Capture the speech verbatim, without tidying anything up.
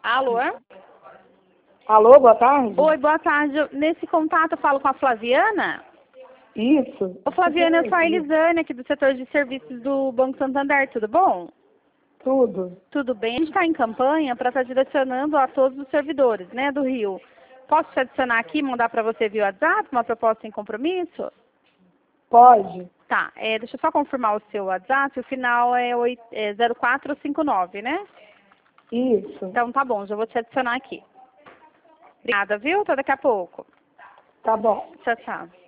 Alô? Alô, boa tarde? Oi, boa tarde. Eu- Nesse contato eu falo com a Flaviana? Isso. Ô, Flaviana, eu sou a Elisane aqui do setor de serviços do Banco Santander, tudo bom? Tudo. Tudo bem. A gente está em campanha para estar direcionando a todos os servidores, né, do Rio. Posso te adicionar aqui e mandar para você via WhatsApp uma proposta sem compromisso? Pode. Tá, é, deixa eu só confirmar o seu WhatsApp, o final é, oito, é zero quatro cinco nove, né? Isso. Então tá bom, já vou te adicionar aqui. Obrigada, viu? Até daqui a pouco. Tá bom. Tchau, tchau.